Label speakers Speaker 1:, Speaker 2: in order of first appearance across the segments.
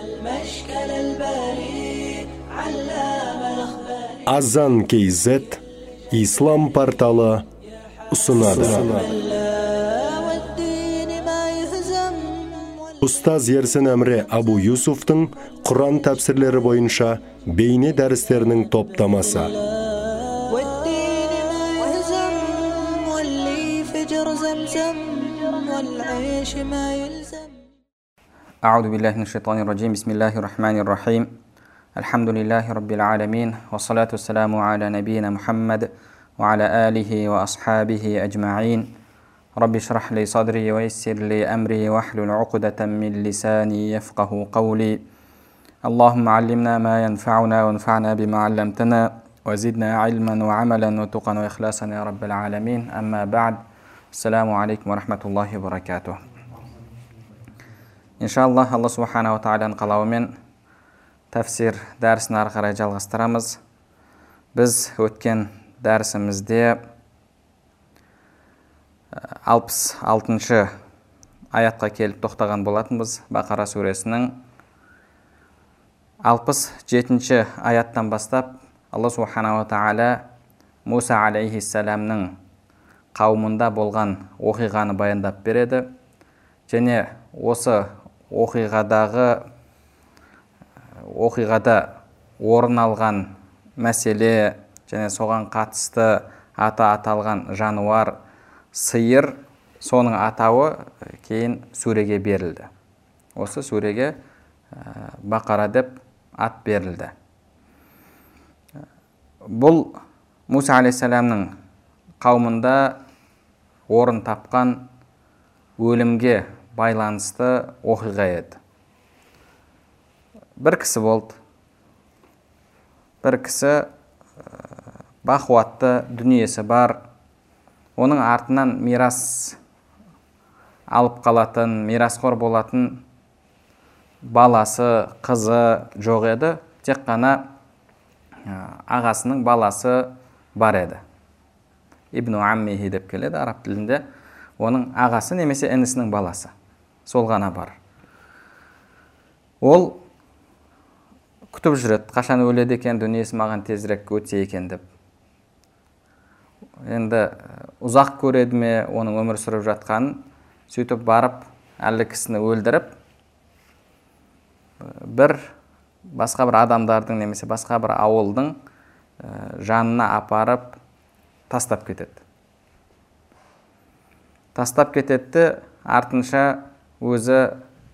Speaker 1: Азан KZ Ислам порталы ұсынады. Ұстаз Ерсін Әмре Абу Юсуфтың Құран тәпсірлері бойынша бейне дәрістерінің топтамасы.
Speaker 2: أعوذ بالله من الشيطان الرجيم بسم الله الرحمن الرحيم الحمد لله رب العالمين والصلاة والسلام على نبينا محمد وعلى آله وأصحابه أجمعين رب اشرح لي صدري ويسر لي أمري واحلل عقدة من لساني يفقه قولي اللهم علمنا ما ينفعنا وانفعنا بما علمتنا وزدنا علما وعملا وتقا وإخلاصا يا رب العالمين أما بعد السلام عليكم ورحمة الله وبركاته. Иншаллах, Алла Субхана ва Тааляның қалауымен тәфсир дәрісін ары қарай жалғастырамыз. Біз өткен дәрісімізде 66-шы аятқа келіп тоқтаған болатынбыз. Бақара сүресінің 67-ші аяттан бастап Алла Субхана ва Тааля Муса алейхиссаламның қауымында болған оқиғаны баяндап береді. Және осы оқиғада орын алған мәселе және соған қатысты аталған жануар сиыр, соның атауы кейін сүреге берілді. Осы сүреге Бақара деп ат берілді. Бұл Муса алейхиссаламның қауымында орын тапқан өлімге байланысты оқиға еді. Бір кісі болды. Бір кісі бақуатты дүниесі бар. Оның артынан мирас алып қалатын, мирасқор болатын баласы, қызы жоқ еді. Тек қана ағасының баласы бар еді. Ибну Аммихи деп келеді араб тілінде. Оның ағасы немесе інісінің баласы. Сол ғана бар. Ол күтіп жүреді, қашан өледі екен, дүниесі маған тезірек өтсе екен деп. Енді ұзақ көреді ме оның өмір сүріп жатқанын, сөйтіп барып, әлі кісіні өлдіріп, басқа бір адамдардың немесе басқа бір ауылдың жанына апарып тастап кетеді. Тастап кетеді, артынша өзі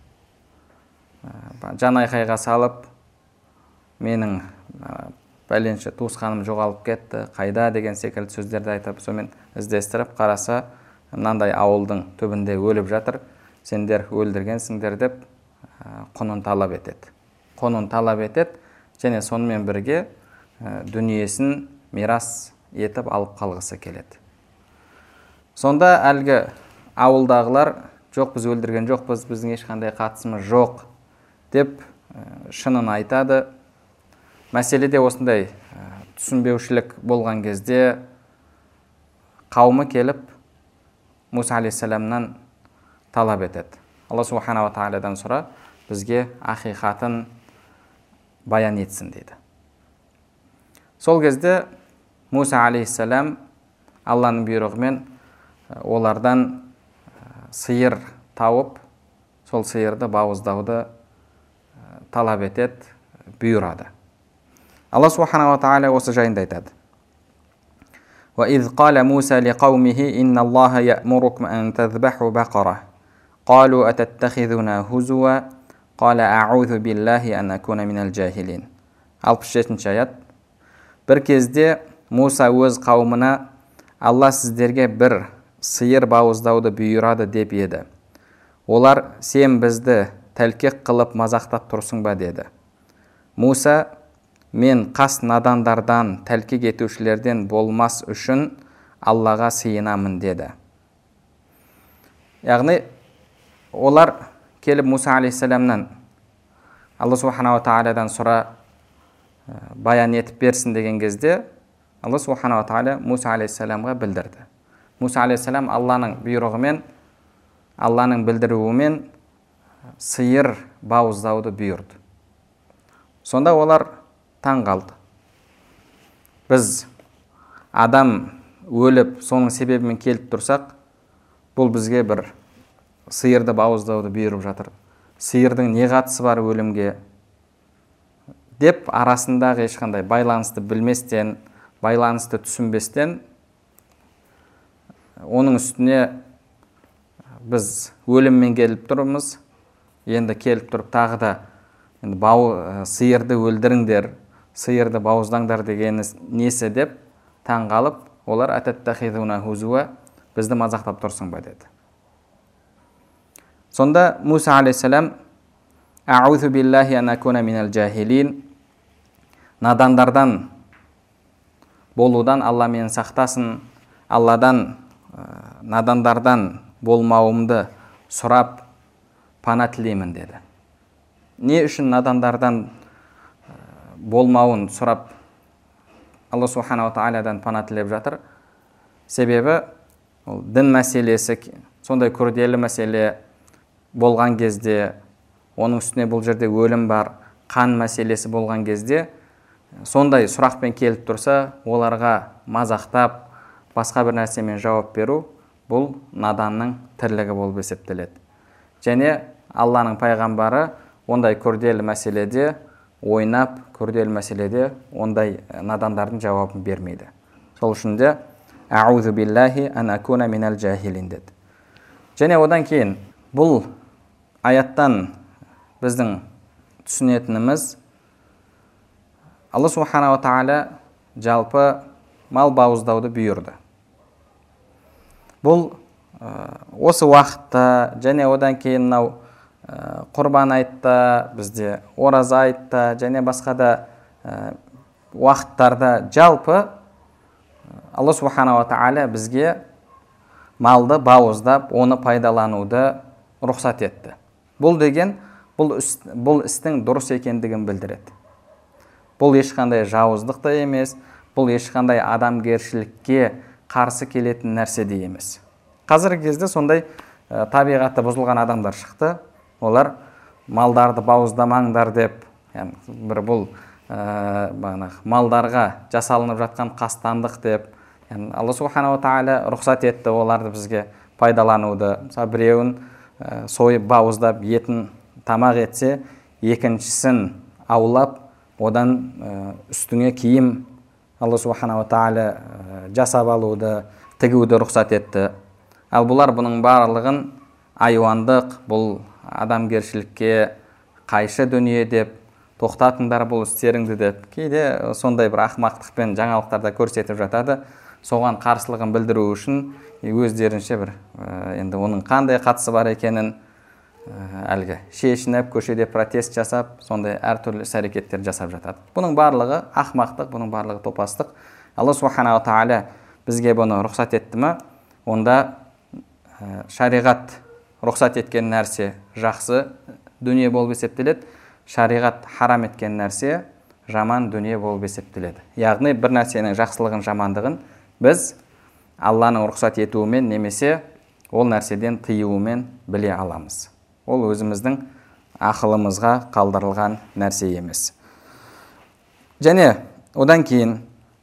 Speaker 2: жан айқайға салып, менің бәленше туысқаным жоғалып кетті, қайда деген секілді сөздерді айтып, сонымен іздестіріп қараса, мынандай ауылдың түбінде өліп жатыр, сендер өлдіргенсіңдер деп құнын талап етеді. Құнын талап етеді, және сонымен бірге дүниесін мирас етіп алып қалғысы келеді. Сонда әлгі ауылдағылар, жоқ, біз өлдірген жоқпыз, біздің ешқандай қатысымыз жоқ деп шынын айтады. Мәселеде осындай түсінбеушілік болған кезде қауымы келіп Муса алейхиссаламнан талап етеді. Алла Субхана ва Таалядан сұра, бізге ақиқатын баян етсін дейді. Сол кезде Муса алейхиссалам Алланың бұйрығымен олардан сиыр тауып, сол сиырды бауыздауды талап етеді, бұйырады. Алла Субхана ва Тааля осы жайында айтады. وَإِذْ قَالَ مُوسَى لِقَوْمِهِ إِنَّ اللَّهَ يَأْمُرُكُمْ أَن تَذْبَحُوا بَقَرَةً قَالُوا أَتَتَّخِذُنَا هُزُوًا قَالَ أَعُوذُ بِاللَّهِ أَنْ أَكُونَ مِنَ الْجَاهِلِينَ. 67-ші аят. Бір кезде Муса өз қауымына, Алла сіздерге бір сиыр бауыздауды бұйырады деп еді. Олар, сен бізді тәлкек қылып мазақтап тұрсың ба деді. Муса, мен қас надандардан, тәлкек етушілерден болмас үшін Аллаға сыйынамын деді. Яғни, олар келіп Муса алейхиссаламнан Алла Субхана ва Таалядан сұра баян етіп берсін деген кезде, Алла Субхана ва Тааля Муса алейхиссаламға білдірді. Муса алейхиссалам Алланың бұйрығымен, Алланың білдіруімен сиыр бауыздауды бұйырды. Сонда олар таң қалды. Біз адам өліп, соның себебімен келіп тұрсақ, бұл бізге бір сиырды бауыздауды бұйырып жатыр. Сиырдың не қатысы бар өлімге? Деп арасындағы ешқандай байланысты білместен, байланысты түсінбестен, оның үстіне біз өліммен келіп тұрмыз, енді келіп тұрып тағы да сиырды өлдіріңдер, сиырды бауыздаңдар дегені несі деп таң қалып, олар аттаттахидуна хузуа, бізді мазақтап тұрсың ба деді. Сонда Муса алейхиссалам аузу биллахи ан акуна минал жахилин, надандардан болудан Алла мені сақтасын, Алладан надандардан болмауымды сұрап пана тілеймін деді. Не үшін надандардан болмауын сұрап Алла субханала тағаладан пана тілеп жатыр? Себебі дін мәселесі сондай күрделі мәселе болған кезде, оның үстіне бұл жерде өлім бар, қан мәселесі болған кезде, сондай сұрақпен келіп тұрса, оларға мазақтап, басқа бір нәрсемен жауап беру, бұл наданның тірлігі болып есептеледі. Және Алланың пайғамбары ондай күрделі мәселеде ойнап, күрделі мәселеде ондай надандардың жауабын бермейді. Сол үшін де аузу биллахи ан акуна минал жахилин деді. Және одан кейін бұл аяттан біздің түсінетініміз, Алла субханала тағала жалпы мал бауыздауды бұйырды. Бұл осы уақытта және одан кейін құрбан айтта, бізде ораза айтта және басқа да уақыттарда жалпы Алла субханала тағала бізге малды бауыздап, оны пайдалануды рұқсат етті. Бұл деген бұл істің дұрыс екендігін білдіреді. Бұл ешқандай жауыздық та емес, бұл ешқандай адамгершілікке қарсы келетін нәрсе де емес. Қазіргі кезде сондай табиғаты бұзылған адамдар шықты. Олар малдарды бауыздамаңдар деп, бір бұл малдарға жасалынып жатқан қастандық деп, Алла субханала тағала рұқсат етті оларды бізге пайдалануды. Біреуін сойып бауыздап етін тамақ етсе, екіншісін аулап, одан үстіңе киім Алла субханала тағала жасап алуды, тігуді рұқсат етті. Ал бұлар бұның барлығын айуандық, бұл адамгершілікке қайшы дүние деп, тоқтатыңдар бұл істеріңді деп, кейде сондай бір ақымақтықпен жаңалықтарда көрсетіп жатады. Соған қарсылығын білдіру үшін өздерінше бір енді оның қандай қатысы бар екенін әлгі шешініп, көшеде протест жасап, сондай әртүрлі әрекеттер жасап жатады. Бұның барлығы ақымақтық, бұның барлығы топастық. Алла субханала тағала бізге бұны рұқсат етті ме? Онда шариғат рұқсат еткен нәрсе жақсы дүние болып есептеледі, шариғат харам еткен нәрсе жаман дүние болып есептеледі. Яғни бір нәрсенің жақсылығын, жамандығын біз Алланың рұқсат етуімен немесе ол нәрседен тыюымен біле аламыз. Ол өзіміздің ақылымызға қалдырылған нәрсе емес. Және одан кейін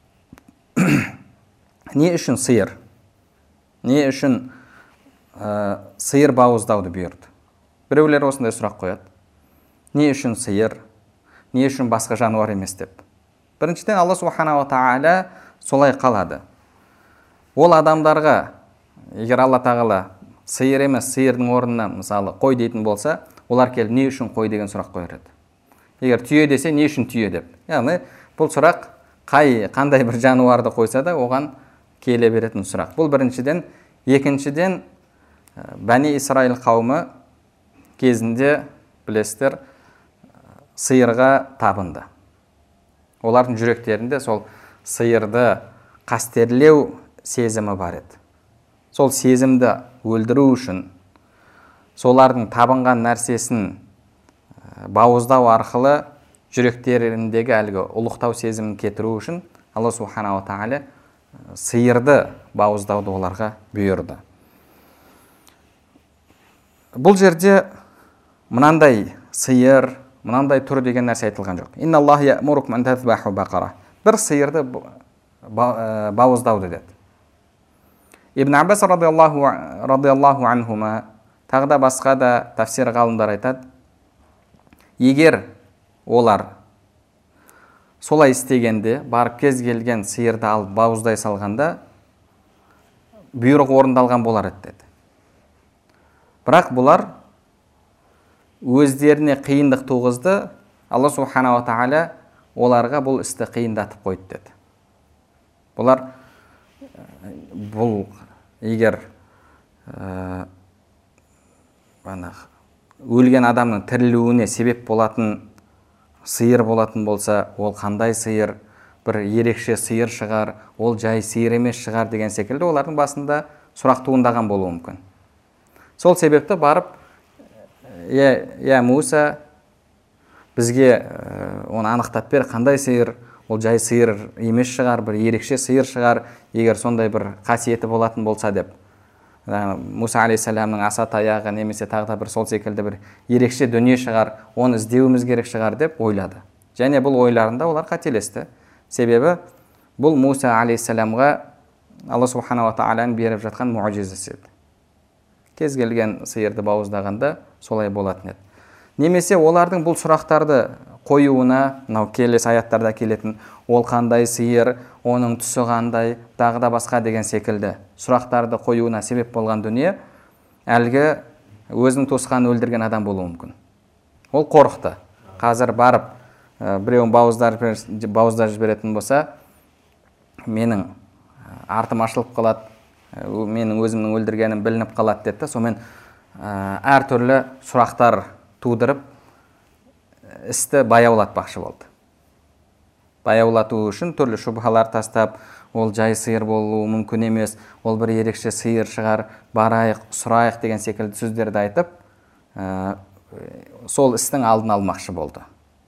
Speaker 2: не үшін сиыр? Не үшін сиыр бауыздауды бұйырды? Біреулер осындай сұрақ қояды. Не үшін сиыр? Не үшін басқа жануар емес деп? Біріншіден Алла субханала тағала солай қалады. Ол адамдарға, егер Алла тағала сиыр емес, сиырдың орнына мысалы қой дейтін болса, олар келіп не үшін қой деген сұрақ қояр еді. Егер түйе десе, не үшін түйе деп. Яғни бұл сұрақ қандай бір жануарды қойса да оған келе беретін сұрақ. Бұл біріншіден. Екіншіден, Бәни Исраил қауымы кезінде білесіздер сиырға табынды. Олардың жүректерінде сол сиырды қастерлеу сезімі бар еді. Сол сезімді өлдіру үшін солардың табынған нәрсесін бауыздау арқылы жүректеріндегі әлгі ұлықтау сезімін кетіру үшін Алла субханала тағала сиырды бауыздауды оларға бұйырды. Бұл жерде мынандай сиыр, мынандай түр деген нәрсе айтылған жоқ. Инналлаху я'мурукум ан тазбаху бақара. Бір сиырды бауыздауды деді. Ибн Аббас радиаллаху анхума тағы да басқа да тафсир ғалымдар айтады, егер олар солай істегенде, барып кез келген сиырды алып бауыздай салғанда, бұйрық орындалған болар еді деді. Бірақ бұлар өздеріне қиындық туғызды, Алла субханала ва тағала оларға бұл істі қиындатып қойды деді. Бұл егер өлген адамның тірілуіне себеп болатын сиыр болатын болса, ол қандай сиыр, бір ерекше сиыр шығар, ол жай сиыр емес шығар деген секілді олардың басында сұрақ туындаған болуы мүмкін. Сол себепті барып, я Муса, бізге оны анықтап бер, қандай сиыр, ол жай сиыр емес шығар, бір ерекше сиыр шығар, егер сондай бір қасиеті болатын болса деп. Муса алейхиссаламның аса таяғы немесе тағы да бір сол секілді бір ерекше дүние шығар, оны іздеуіміз керек шығар деп ойлады. Және бұл ойларында олар қателесті. Себебі бұл Муса алейхиссаламға Алла субханала ва тағаланың беріп жатқан муъжизасы еді. Кез келген сиырды бауыздағанда солай болатын еді. Немесе олардың бұл сұрақтарды қоюына, мынау келесі аяттарда келетін, ол қандай сиыр, оның түсі қандай, тағы да басқа деген секілді сұрақтарды қоюына себеп болған дүние әлгі өзінің туысқанын өлтірген адам болуы мүмкін. Ол қорықты. Қазір барып біреуін бауыздап жіберетін болса, менің артым ашылып қалады, менің өзімнің өлтіргенім білініп қалады деді. Сонымен әртүрлі сұрақтар тудырып істі баяулатпақшы болды. Баяулату үшін түрлі шубхалар тастап, ол жай сиыр болуы мүмкін емес, ол бір ерекше сиыр шығар, барайық, сұрайық деген секілді сөздерді айтып, сол істің алдын алмақшы болды.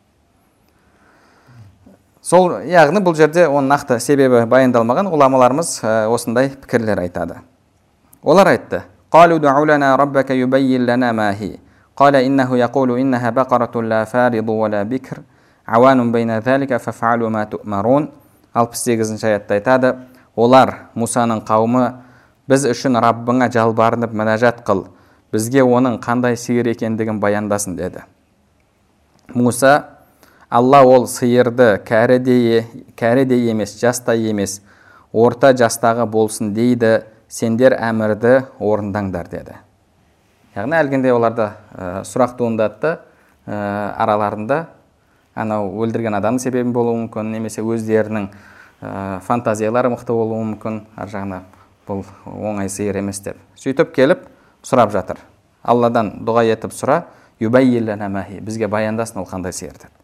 Speaker 2: Сол, яғни бұл жерде оның нақты себебі баяндалмаған, ғұламаларымыз осындай пікірлер айтады. Олар айтты: "Қалу ду'у лана раббака юбаййин лана ма хи. Қала иннаху яқулу иннаха бақаратун ла фариду ва ла бикр. Ауанун байна залика фафалу ма ту'марун." 68-ші аятта айтады: олар, Мусаның қауымы, біз үшін Раббыңа жалбарынып мінәжат қыл, бізге оның қандай сиыр екендігін баяндасын деді. Муса: Алла ол сиырды кәрідей емес, жастай емес, орта жастағы болсын дейді, сендер әмірді орындаңдар деді. Яғни әлгінде оларды сұрақ туындатты, араларында анау өлтірген адамның себебі болуы мүмкін, немесе өздерінің фантазиялары мықты болуы мүмкін, ар жағына бұл оңай сиыр емес деп. Сөйтіп келіп сұрап жатыр. Алладан дұға етіп сұра, юбаййин лана ма хи, бізге баяндасын ол қандай сиыр деді.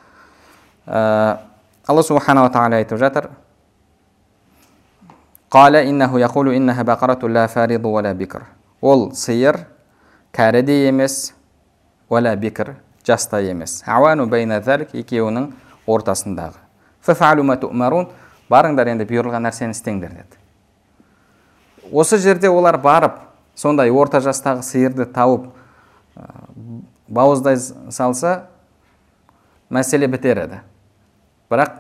Speaker 2: Алла субханала ва тағала айтып жатыр: "Қала иннаху яқулу иннаха бақарату ла фариду ва ла бикр." Ол сиыр кәрі де емес, ва ла бикр, жаста емес. Ауану байна залик, екеуінің ортасындағы. Фафалу ма ту'марун, барыңдар енді бұйырылған нәрсені істеңдер деді. Осы жерде олар барып, сондай орта жастағы сиырды тауып бауыздай салса, мәселе бітер еді. Бірақ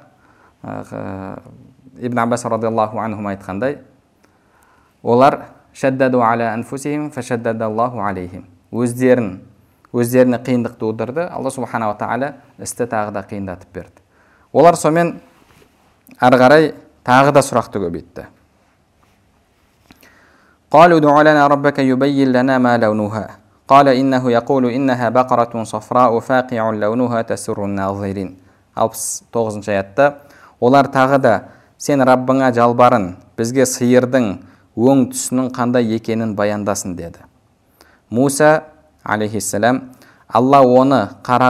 Speaker 2: Ибн Аббас радиаллаху анхум айтқандай, олар шаддаду аля анфусихим фашаддадаллаху алейхим. Өздеріне қиындық тудырды, Алла субханала ва тағала істі тағы да қиындатып берді. Олар сомен ары қарай тағы да сұрақты көбейтті. Қалу ду'у лана раббака юбаййин лана ма лаунуха. Қала иннаху яқулу иннаха бақаратун сафрау фақиун лаунуха тасуррун назирин. 69-ші аятта олар тағы да сен Раббыңа жалбарын, бізге сиырдың өң түсінің қандай екенін баяндасын деді. Муса алейхиссалам: Алла оны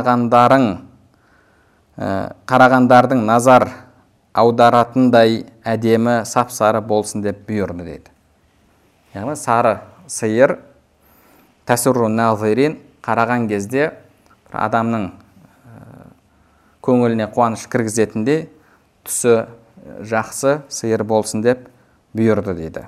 Speaker 2: қарағандардың назар аударатындай әдемі сап-сары болсын деп бұйырды деді. Яғни сары сиыр тасуррун назирин, қараған кезде адамның көңіліне қуаныш кіргізетіндей түсі жақсы сиыр болсын деп бұйырды дейді.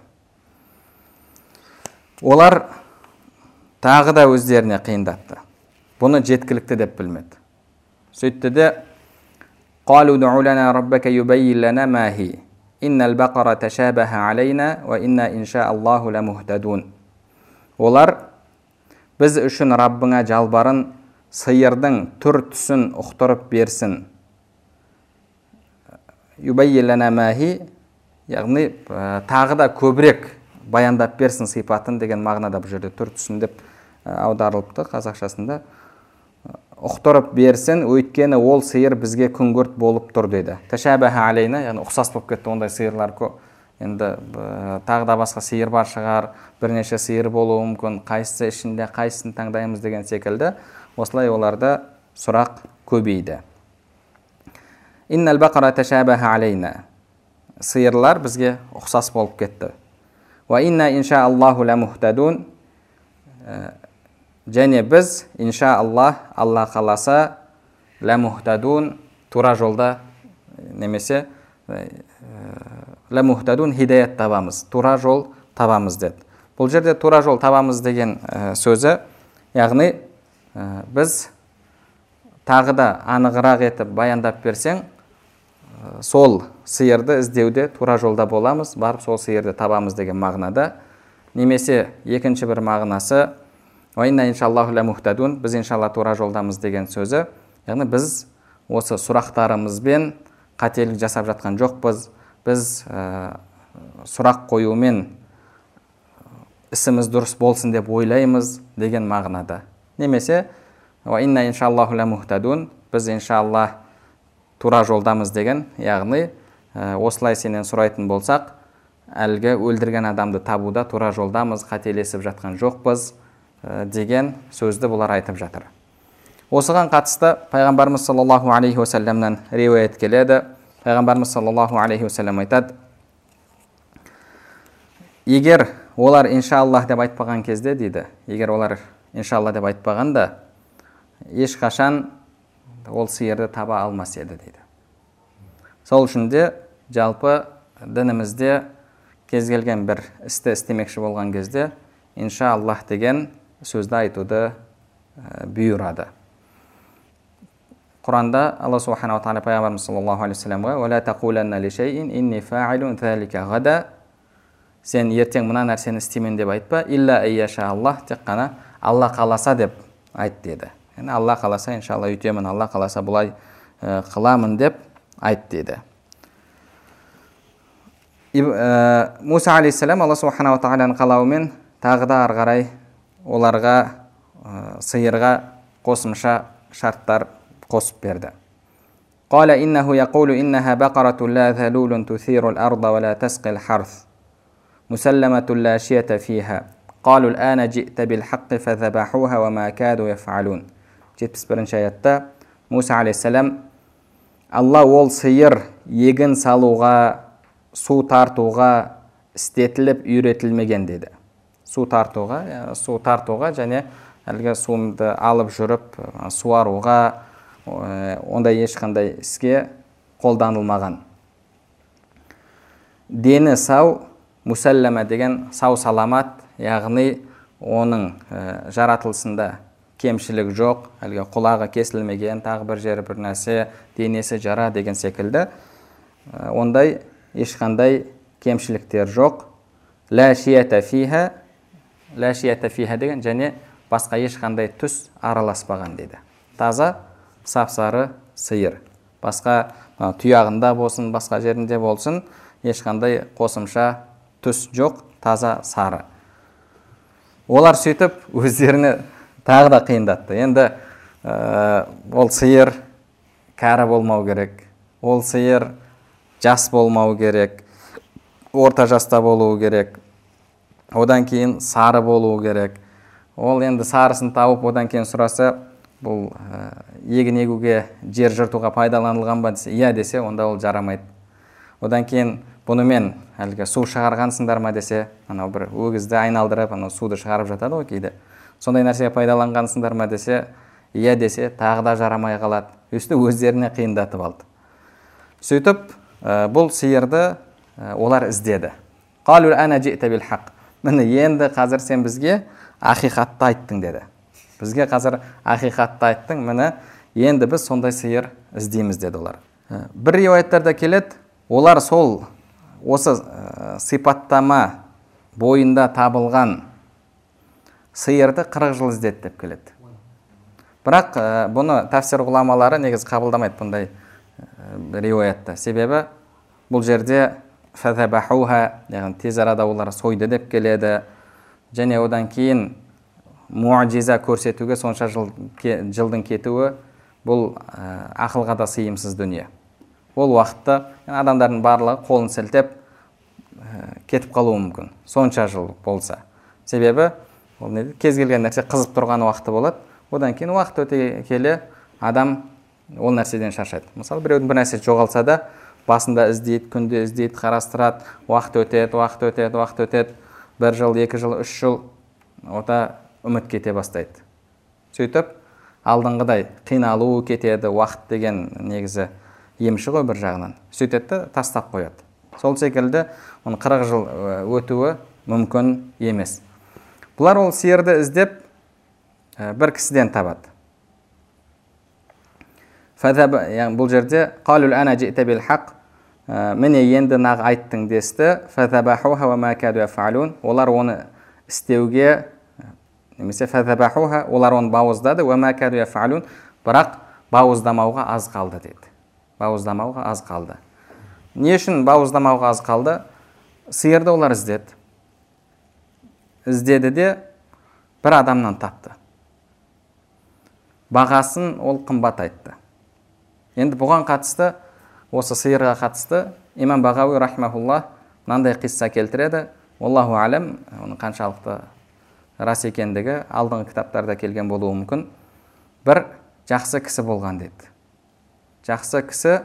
Speaker 2: Олар тағы да өздеріне қиындатты. Бұны жеткілікті деп білмеді. сөйтті де قالوا ادع لنا ربك يبين لنا ما هي إن البقرة تشابه علينا وإنا إن شاء الله لمهتدون. Олар біз үшін Раббыңа жалбарын сиырдың түр түсін ұқтырып берсін. Юбайин лана ма хи, яғни тағы да көбірек баяндап берсін сипатын деген мағынада бұл жерде түр түсін деп аударылыпты қазақшасында. Ұқтырып берсін, өйткені ол сиыр бізге күңгірт болып тұр деді. Ташабаха алейна, яғни ұқсас болып кетті ондай сиырлар көп. Енді тағы да басқа сиыр бар шығар, бірнеше сиыр болуы мүмкін, қайсысы ішінде қайсысын таңдаймыз деген секілді. Осылай оларда сұрақ көбейді. Иннал бақара ташабаха алейна. Сиырлар бізге ұқсас болып кетті. Ва инна инша Аллаху ла мухтадун. Және біз, инша Аллах, Алла қаласа, ла мухтадун, тура жолда, немесе ла мухтадун, хидаят табамыз, тура жол табамыз деді. Бұл жерде тура жол табамыз деген сөзі, яғни біз тағы да анығырақ етіп баяндап берсең, сол сиырды іздеуде тура жолда боламыз, барып сол сиырды табамыз деген мағынада. Немесе екінші бір мағынасы, ва инна иншаллаху ла мухтадун, біз иншалла тура жолдамыз деген сөзі. Яғни біз осы сұрақтарымызбен қателік жасап жатқан жоқпыз. Біз сұрақ қоюмен ісіміз дұрыс болсын деп ойлаймыз деген мағынада. Немесе ва инна иншаллаху ла мухтадун, біз иншалла тура жолдамыз деген, яғни осылай сенен сұрайтын болсақ, әлгі өлдірген адамды табуда тура жолдамыз, қателесіп жатқан жоқпыз деген сөзді бұлар айтып жатыр. Осыған қатысты пайғамбарымыз саллаллаху алейхи уассаламнан риуаят келеді. Пайғамбарымыз саллаллаху алейхи уассалам айтады: егер олар иншаллах деп айтпаған кезде дейді, егер олар иншалла деп айтпағанда, ешқашан ол сиырды таба алмас еді дейді. Сол үшін де жалпы дінімізде кез келген бір істі істемекші болған кезде иншаллах деген сөзді айтуды бұйырады. Құранда Алла субханала тағала пайғамбарымыз саллаллаху алейхи вассаламға: "Ва ла тақуланна ли шайин инни фаилун залика гада", сен ертең мына нәрсені істеймін деп айтпа, илля айяша Аллах, тек қана Алла қаласа деп айт деді. Яғни Алла қаласа иншалла үйтемін, Алла қаласа бұлай қыламын деп айт деді. Муса алейхиссалам Алла субханала тағаланың қалауымен тағы да ары қарай оларға сиырға қосымша шарттар қосып берді. Қала иннаху яқулу иннаха бақарату ла залулун тусиру ал-арда ва ла тасқи ал-харс мусалламату ла шията фиха қалу ал-ана жи'та бил-хаққи фазабахуха ва ма каду яф'алун. 71-ші аятта Муса алейхиссалам: Алла ол сиыр егін салуға, су тартуға істетіліп үйретілмеген деді. Су тартуға және әлгі суымды алып жүріп суаруға, ондай ешқандай іске қолданылмаған. Дені сау, мусаллама деген сау саламат, яғни оның жаратылысында кемшілік жоқ, әлгі құлағы кесілмеген, тағы бір жері бір нәрсе, денесі жара деген секілді, ондай ешқандай кемшіліктер жоқ. Ла шията фиха, ла шията фиха деген және басқа ешқандай түс араласпаған дейді. Таза, сап-сары сиыр. Басқа тұяғында болсын, басқа жерінде болсын, ешқандай қосымша түс жоқ, таза сары. Олар сөйтіп өздеріне тағы да қиындатты. Енді ол сиыр кәрі болмау керек, ол сиыр жас болмау керек, орта жаста болуы керек, одан кейін сары болуы керек. Ол енді сарысын тауып, одан кейін сұраса, бұл егін егуге, жер жыртуға пайдаланылған ба десе, иә десе, онда ол жарамайды. Одан кейін бұнымен әлгі су шығарғансыңдар ма десе, анау бір өгізді айналдырып, анау суды шығарып жатады ғой кейде. Сондай нәрсеге пайдаланғансыңдар ма десе, иә десе, тағы да жарамай қалады. Үсті өздеріне қиындатып алды. Сөйтіп, бұл сиырды олар іздеді. Қалу ана жи'та бил-хақ. Міне енді қазір сен бізге ақиқатты айттың деді. Бізге қазір ақиқатты айттың, міне Енді біз сондай сиыр іздейміз деді олар. Бір риуаяттарда келеді, олар осы сипаттама бойында табылған сиырды 40 жыл іздеді деп келеді. Бірақ бұны тафсир ғұламалары негізі қабылдамайды бұндай риуаятты. Себебі бұл жерде фазабахуха, яғни тез арада олар сойды деп келеді. Және одан кейін муъжиза көрсетуге сонша жылдың кетуі бұл ақылға да сыйымсыз дүние. Ол уақытта адамдардың барлығы қолын сілтеп кетіп қалуы мүмкін. Сонша жыл болса. Себебі кез келген нәрсе қызып тұрған уақыты болады. Одан кейін уақыт өте келе адам ол нәрседен шаршайды. Мысалы, біреудің бір нәрсе жоғалса да, басында іздейді, күнде іздейді, қарастырады, уақыт өтеді, 1 жыл, 2 жыл, 3 жыл, ота үміт кете бастайды. Сөйтіп, алдыңғыдай қиналуы кетеді, уақыт деген негізі емші ғой бір жағынан. Сөйтеді, тастап қояды. Сол секілді, 40 жыл өтуі мүмкін емес. Бұлар ол сиырды іздеп бір кісіден табады. Бұл жерде «Қалул ана жи'та бил хақ», міне енді нақ айттың десті. «Фазабахуха ва ма каду яфалун», олар оны істеуге, немесе «Фазабахуха», олар оны бауыздады, «Ва ма каду яфалун», бірақ бауыздамауға аз қалды деді. Бауыздамауға аз қалды. Не үшін бауыздамауға аз қалды? Сиырды олар іздеді. Іздеді де бір адамнан тапты. Бағасын ол қымбат айтты. Енді бұған қатысты, осы сиырға қатысты, имам Бағауи рахимахуллах мынандай қисса келтіреді. Аллаху алам, оның қаншалықты рас екендігі алдыңғы кітаптарда келген болуы мүмкін. Бір жақсы кісі болған деді. Жақсы кісі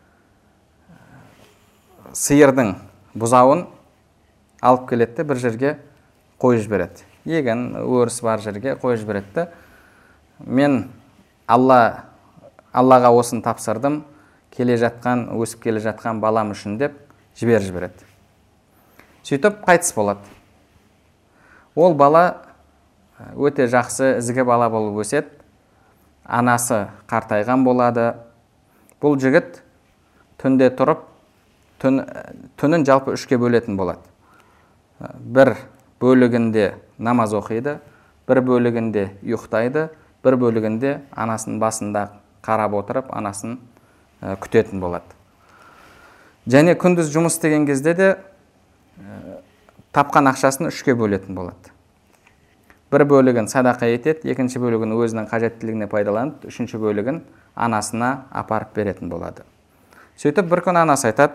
Speaker 2: сиырдың бұзауын алып келетті, бір жерге қойып жібереді. Егін өріс бар жерге қойып жібереді. Мен Аллаға осын тапсырдым, өсіп келе жатқан балам үшін деп жібереді. Сөйтіп қайтыс болады. Ол бала өте жақсы, ізгі бала болып өседі. Анасы қартайған болады. Бұл жігіт түнде тұрып, түнін жалпы 3-ке бөлетін болады. Бір бөлігінде намаз оқиды, бір бөлігінде ұйықтайды, бір бөлігінде анасының басында қарап отырып, анасын күтетін болады. Және күндіз жұмыс деген кезде де тапқан ақшасын 3-ке бөлетін болады. Бір бөлігін садақа етеді, екінші бөлігін өзінің қажеттілігіне пайдаланып, үшінші бөлігін анасына апарып беретін болады. Сөйтіп бір күн анасы айтады,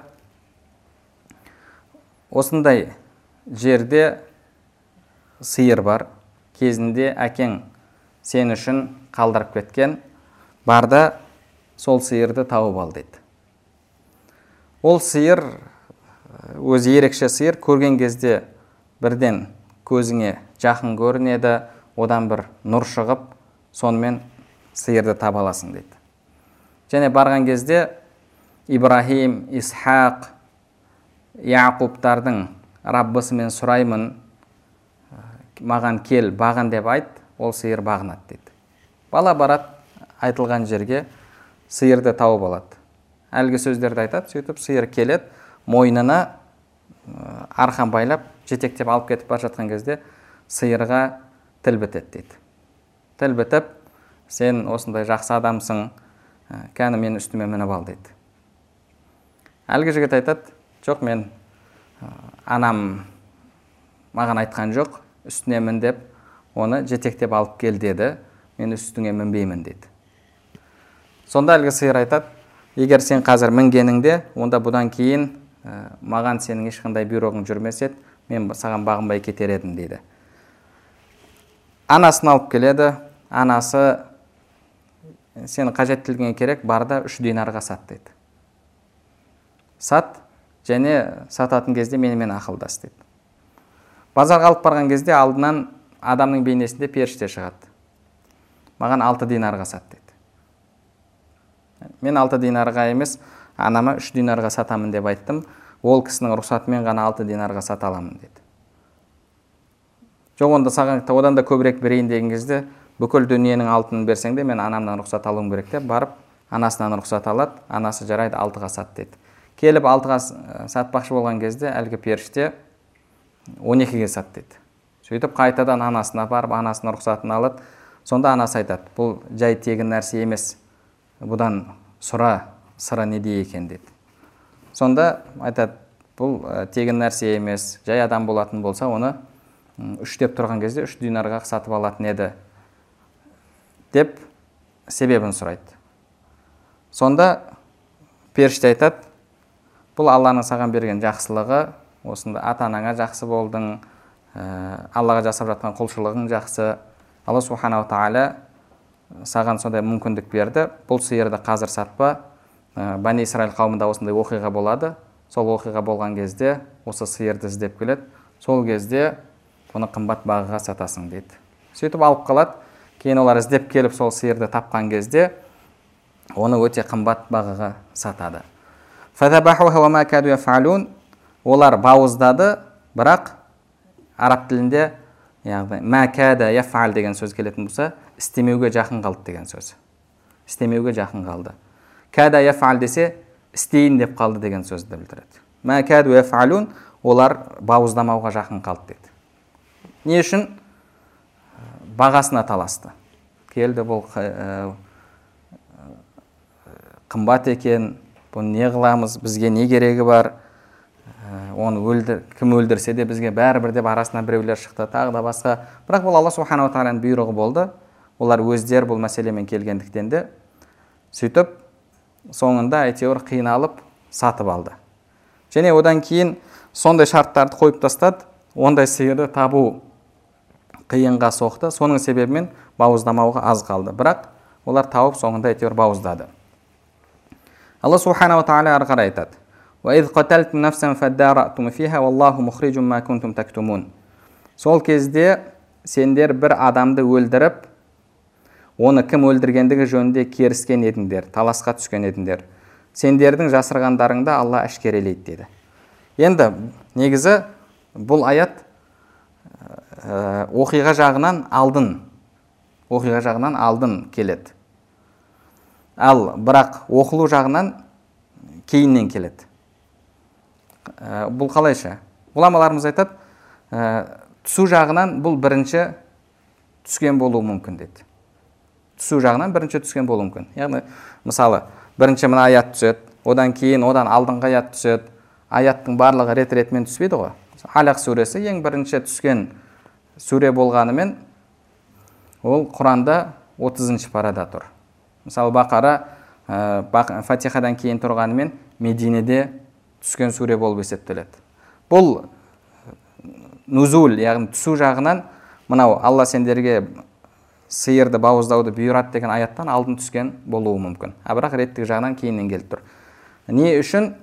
Speaker 2: осындай жерде сиыр бар, кезінде әкең сен үшін қалдырып кеткен, барда сол сиырды тауып ал дейді. Ол сиыр, өзі ерекше сиыр, көрген кезде бірден көзіңе жақын көрінеді, одан бір нұр шығып, сонымен сиырды таба аласың дейді. Және барған кезде Ибрахим, Исхақ, Яқубтардың Раббысымен сұраймын, маған кел, бағын деп айт, ол сиыр бағынады дейді. Бала барады, айтылған жерге сиырды тауып алады. Әлгі сөздерді айтады, сөйтіп сиыр келеді, мойнына арқан байлап, жетектеп алып кетіп бара жатқан кезде сиырға тіл бітеді дейді. Тіл бітіп, сен осындай жақсы адамсың, кәні мен үстіме мініп ал дейді. Әлгі жігіт айтады, жоқ, мен анам маған айтқан жоқ, үстіне мін деп, оны жетектеп алып кел деді, мен үстіңе мінбеймін дейді. Сонда әлгі сиыр айтады, егер сен қазір мінгеніңде, онда бұдан кейін маған сенің ешқандай бұйрығың жүрмес еді, мен саған бағынбай кетер едім дейді. Анасын алып келеді, анасы сенің қажеттілігіңе керек, барда 3 динарға сат дейді. Сат, және сататын кезде менімен ақылдас дейді. Базарға алып барған кезде алдынан адамның бейнесінде періште шығады. Маған 6 динарға сат дейді. Мен 6 динарға емес, анама 3 динарға сатамын деп айттым. Ол кісінің рұқсатымен ғана 6 динарға сата аламын деді. Жоқ, онда саған одан да көбірек берейін деген кезде, бүкіл дүниенің алтынын берсең де мен анамнан рұқсат алуым керек деп барып анасынан рұқсат алады. Анасы жарайды 6-ға сат дейді. Келіп 6-ға сатпақшы болған кезде әлгі періште 12-ге сат дейді. Сөйтіп қайтадан анасына барып анасының рұқсатын алады. Сонда анасы айтады, бұл жай тегін нәрсе емес, бұдан сыры неде екен дейді. Сонда айтады, бұл тегін нәрсе емес, жай адам болатын болса, оны 3 деп тұрған кезде 3 динарға сатып алатын еді деп себебін сұрайды. Сонда періште айтады, бұл Алланың саған берген жақсылығы, осында ата-анаңа жақсы болдың, Аллаға жасап жатқан құлшылығың жақсы. Алла субханала тағала саған сондай мүмкіндік берді. Бұл сиырды қазір сатпа. Бани Исраил қауымында осындай оқиға болады. Сол оқиға болған кезде осы сиырды іздеп келеді. Сол кезде оны қымбат бағаға сатасың дейді. Сөйтіп алып қалады. Кейін олар іздеп келіп сол сиырды тапқан кезде оны өте қымбат бағаға сатады. Олар бауыздады, бірақ араб тілінде мәкәді яфал деген сөз келетін болса, істемеуге жақын қалды деген сөз. Істемеуге жақын қалды. Кәді яфал десе, істейін деп қалды деген сөзді білдіреді. Мәкәді яфалун, олар бауыздамауға жақын қалды дейді. Не үшін? Бағасына таласты. Келді, бұл қымбат екен, бұл не қыламыз, бізге не керегі бар, оны кім өлдірсе де бізге бәрібір деп арасынан біреулер шықты, тағы да басқа. Бірақ бұл Алла субханала тағаланың бұйрығы болды. Олар өздер бұл мәселемен келгендіктен де сөйтіп соңында әйтеуір қиналып сатып алды. Және одан кейін сондай шарттарды қойып тастады, ондай сиырды табу қиынға соқты. Соның себебімен бауыздамауға аз қалды. Бірақ олар тауып соңында әйтеуір бауыздады. Алла субханала тағала ары қарай айтады: وَإِذْ قَتَلْتُمْ نَفْسًا فَادَّارَأْتُمْ فِيهَا وَاللَّهُ مُخْرِجٌ مَا كُنْتُمْ تَكْتُمُونَ. Сол кезде сендер бір адамды өлдіріп, оны кім өлдіргендігі жөнінде керіскен едіңдер, таласқа түскен едіңдер. Сендердің жасырғандарыңды Алла әшкерелейді деді. Енді негізі бұл аят оқиға жағынан алдын келеді. Ал бірақ оқылу жағынан кейіннен келеді. Бұл қалайша? Ғұламаларымыз айтады, түсу жағынан бұл бірінші түскен болуы мүмкін деді. Түсу жағынан бірінші түскен болуы мүмкін. Яғни, мысалы, бірінші мына аят түседі, одан кейін одан алдыңғы аят түседі. Аяттың барлығы рет-ретмен түспейді ғой. Алақ сүресі ең бірінші түскен сүре болғанымен, ол Құранда 30-шы парада тұр. Мысалы, Фатихадан кейін тұрғанымен Мединеде түскен сүре болып есептеледі. Бұл нузул, яғни түсу жағынан, мынау Алла сендерге сиырды бауыздауды бұйырады деген аяттан алдын түскен болуы мүмкін. Бірақ реттік жағынан кейіннен келіп тұр. Не үшін?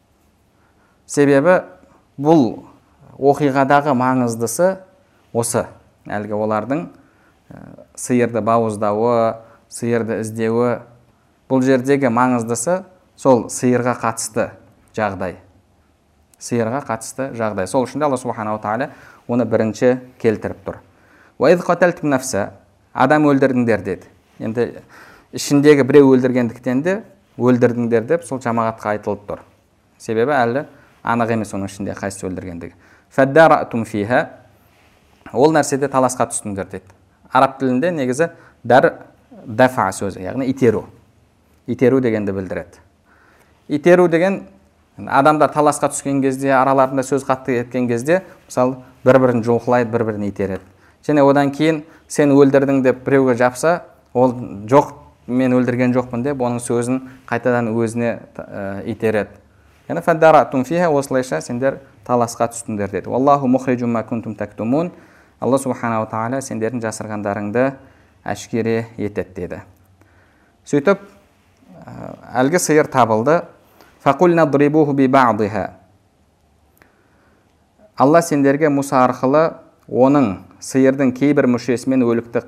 Speaker 2: Себебі бұл оқиғадағы маңыздысы осы. Әлгі олардың сиырды бауыздауы, сиырды іздеуі, бұл жердегі маңыздысы сол сиырға қатысты жағдай. Сиырға қатысты жағдай. Сол үшін де Алла субханала тағала оны бірінші келтіріп тұр. وَإِذْ قَتَلْتُمْ نَفْسًا, адам өлдірдіңдер деді. Енді ішіндегі біреу өлдіргендіктен де өлдірдіңдер деп сол жамағатқа айтылып тұр. Себебі әлі анық емес оның ішінде қайсысы өлдіргендігі. فَادَّارَأْتُمْ فِيهَا, ол нәрседе таласқа түстіңдер деді. Араб тілінде негізі дафа сөзі, яғни итеру. Итеру дегенді білдіреді. Итеру деген адамдар таласқа түскен кезде, араларында сөз қатты еткен кезде, мысалы, бір-бірін жұлқылайды, бір-бірін итереді. Және одан кейін сен өлдірдің деп біреуге жапса, ол жоқ, мен өлдірген жоқпын деп, оның сөзін қайтадан өзіне итереді. Яғни фаддаратум фиха, осылайша сендер таласқа түстіңдер деді. Валлаху мухриджум ма кунтум тактумун. Алла субханала тағала сендердің жасырғандарыңды әшкере етеді деді. Сөйтіп, әлгі сиыр табылды. Фақулна дрибуху би ба'диха. Алла сендерге Мұса арқылы оның сиырдың кейбір мүшесімен өлікті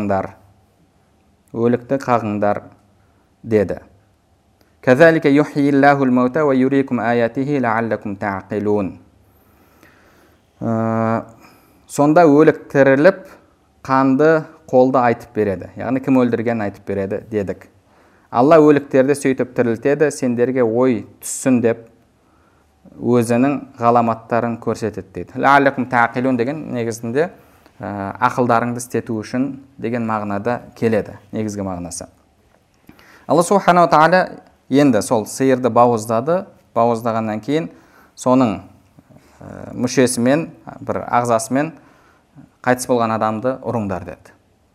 Speaker 2: қағыңдар деді. Кәзалика юхйиллахул маута ва юрикум аятихи лааллакум таъқилун. Сонда өлік тіріліп, қанды қолды айтып береді, яғни кім өлдіргенін айтып береді дедік. Алла өліктерді сөйтіп тірілтеді, сендерге ой түссін деп өзінің ғаламаттарын көрсетеді дейді. Ләалләкум тағилун деген негізінде ақылдарыңды істету үшін деген мағынада келеді, негізгі мағынасы. Алла субханала тағала енді сол сиырды бауыздады, бауыздағаннан кейін соның мүшесімен, бір ағзасымен қайтыс болған адамды ұрыңдар деді.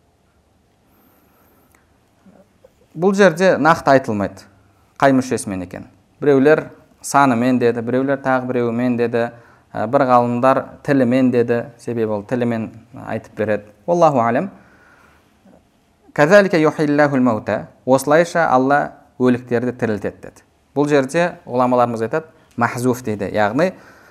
Speaker 2: Бұл жерде нақты айтылмайды қай мүшесімен екен. Біреулер санымен деді, біреулер тағы біреуімен деді, бір ғалымдар тілімен деді, себебі ол тілімен айтып береді. Аллаху алем. Казалика юхиллахул маута. Осылайша Алла өліктерді тірілтеді деді. Бұл жерде ғұламаларымыз айтады, махзуф дейді. Яғни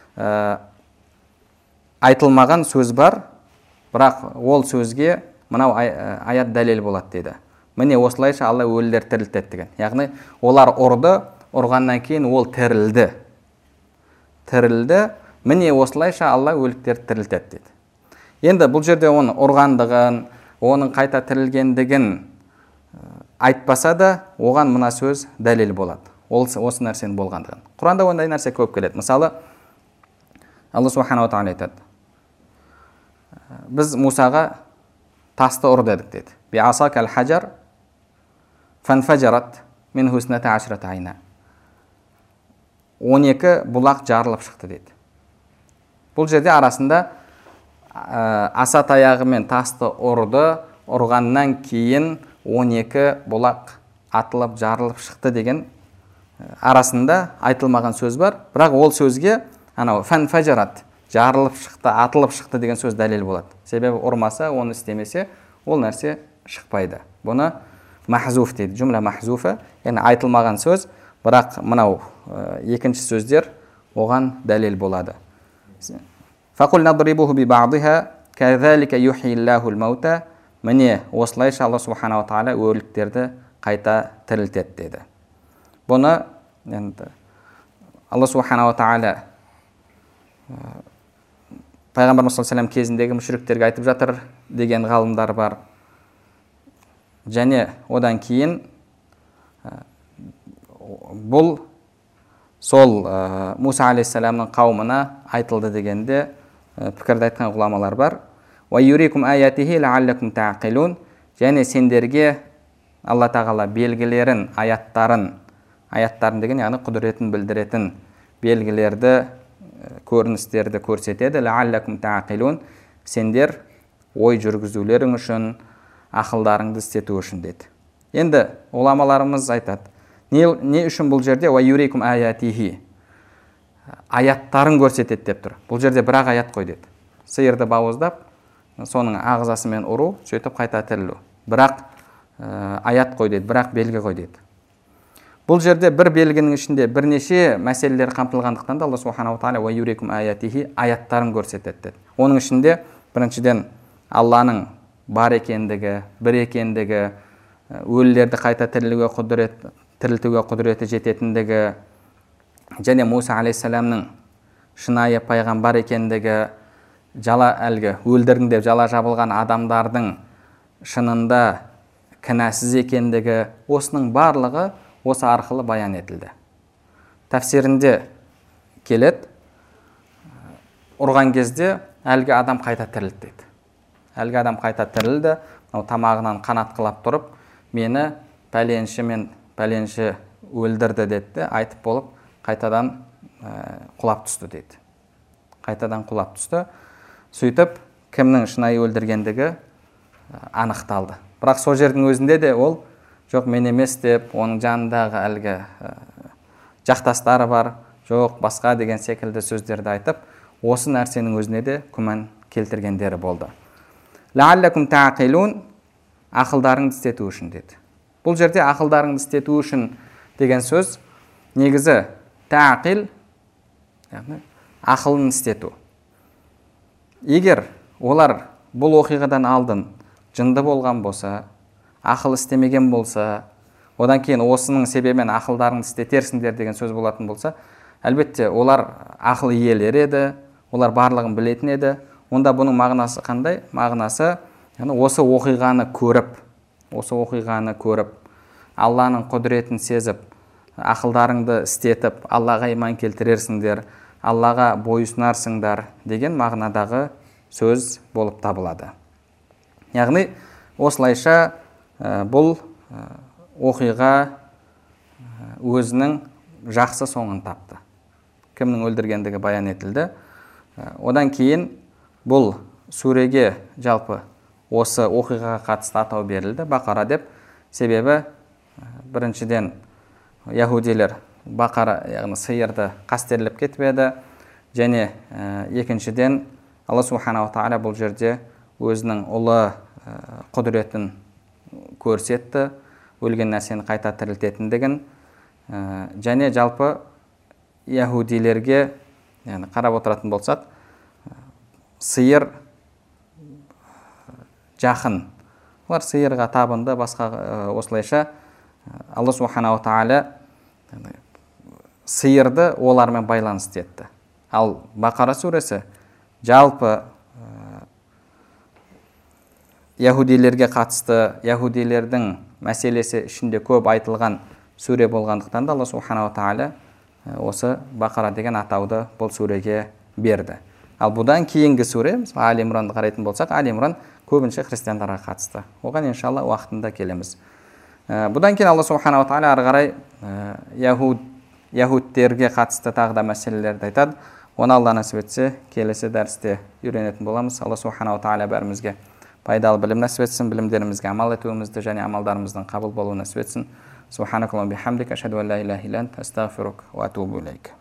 Speaker 2: айтылмаған сөз бар, бірақ ол сөзге мынау аят дәлел болады дейді. Міне осылайша Алла өлілер тірілтеді деген. Яғни олар ұрды, ұрғаннан кейін ол тірілді. Міне осылайша Алла өліктерді тірілтеді дейді. Енді бұл жерде оның ұрғандығын, оның қайта тірілгендігін айтпаса да, оған мына сөз дәлел болады. Осы нәрсенің болғандығын. Құранда ондай нәрсе көп келеді. Мысалы, Алла субханала тағала айтады: біз Мусаға тасты ұр дедік дейді. Биасакал хаджар фанфаджарат мин хусната ашрата айна. 12 бұлақ жарылып шықты дейді. Бұл жерде арасында аса таяғымен тасты ұрды, ұрғаннан кейін 12 бұлақ атылып жарылып шықты деген арасында айтылмаған сөз бар. Бірақ ол сөзге анау фанфаджарат, жарылып шықты, атылып шықты деген сөз дәлел болады. Себебі ұрмаса, оны істемесе, ол нәрсе шықпайды. Бұны махзуф дейді, жүмлә махзуфа, яғни айтылмаған сөз, бірақ мынау екінші сөздер оған дәлел болады. Фақул надрибуху би баъдиха казалика юхиллахул маута. Міне осылайша Алла субханала тағала өліктерді қайта тірілтеді деді. Бұны енді Алла субханала тағала Пайғамбарымыз саллаллаху алейхи ва саллям кезіндегі мүшриктерге айтып жатыр деген ғалымдар бар. Және одан кейін бұл сол Муса алейхиссаламның қауымына айтылды дегенде пікірді айтқан ғұламалар бар. Ва юрикум аятихи лааллакум тағилун. Және сендерге Алла тағала белгілерін, аяттарын деген яғни құдіретін білдіретін белгілерді, көріністерді көрсетеді. Лааллакум тағилун. Сендер ой жүргізулерің үшін, ақылдарыңды істету үшін деді. Енді ғұламаларымыз айтады, не үшін бұл жерде ва юрикум аятихи, аяттарын көрсетеді деп тұр. Бұл жерде бір аят қой деді. Сиырды бауыздап, соның ағзасымен ұру, сөйтіп қайта тірілу. Бірақ аят қой деді, бірақ белгі қой деді. Бұл жерде бір белгінің ішінде бірнеше мәселелер қамтылғандықтан да Алла субханала тағала ва юрикум аятихи, аяттарын көрсетеді деді. Оның ішінде біріншіден Алланың бар екендігі, бір екендігі, өлілерді қайта тірілтуге құдіреті жететіндігі, және Муса алейхиссаламның шынайы пайғамбар екендігі, өлдірдің деп жала жабылған адамдардың шынында кінәсіз екендігі, осының барлығы осы арқылы баян етілді. Тәфсирінде келеді, ұрған кезде әлгі адам қайта тірілді дейді. Әлгі адам қайта тірілді, тамағынан қанат қылап тұрып, мені пәленші мен пәленші өлдірді деді, айтып болып, қайтадан құлап түсті дейді. Қайтадан құлап түсті. Сөйтіп, кімнің шынайы өлдіргендігі анықталды. Бірақ сол жердің өзінде де ол жоқ мен емес деп, оның жанындағы әлгі жақтастары бар, жоқ басқа деген секілді сөздерді айтып, осы нәрсенің өзіне де күмән келтіргендері болды. Лааллакум тағилун, ақылдарыңды істету үшін деді. Бұл жерде ақылдарыңды істету үшін деген сөз негізі тағил, ақылын істету. Егер олар бұл оқиғадан алдын жынды болған болса, ақыл істемеген болса, одан кейін осының себебімен ақылдарыңды істетерсіңдер деген сөз болатын болса, әлбетте олар ақыл иелері еді, олар барлығын білетін еді. Онда бұның мағынасы қандай? Мағынасы яғни осы оқиғаны көріп Алланың құдіретін сезіп, ақылдарыңды істетіп, Аллаға иман келтірерсіңдер, Аллаға бойұсынарсыңдар деген мағынадағы сөз болып табылады. Яғни осылайша бұл оқиға өзінің жақсы соңын тапты. Кімнің өлдіргендігі баян етілді. Одан кейін бұл сүреге жалпы осы оқиғаға қатысты атау берілді, Бақара деп. Себебі біріншіден яһудилер бақара, яғни сиырды қастерлеп кетіп еді, және екіншіден Алла субханаху тағала бұл жерде өзінің ұлы құдіретін көрсетті, өлген нәрсені қайта тірілтетіндігін, және жалпы яһудилерге, яғни қарап отыратын болсақ, сиыр жақын, олар сиырға табынды, басқа осылайша Алла субханаху тағала сиырды олармен байланысты етті. Ал Бақара сүресі жалпы яһудилерге қатысты, яһудилердің мәселесі ішінде көп айтылған сүре болғандықтан да Алла субханаху тағала осы Бақара деген атауды бұл сүреге берді. Ал бұдан кейінгі сүре, Али Имранды қарайтын болсақ, Али Имран көбінше христиандарға қатысты. Оған иншалла уақытында келеміз. Бұдан кейін Алла субханаху тағала ары қарай яһудтерге қатысты тағы да мәселелерді айтады. Оны Алла насіп етсе, келесі дәрісте үйренетін боламыз. Алла субханаху тағала бәрімізге пайдалы білім насіп етсін, білімдерімізге амал етуімізді және амалдарымыздың қабыл болуын насіп етсін. Субханакаллахумма бихамдика, ашһаду ан ла илаха илля анта, астағфирука ва атубу илейк.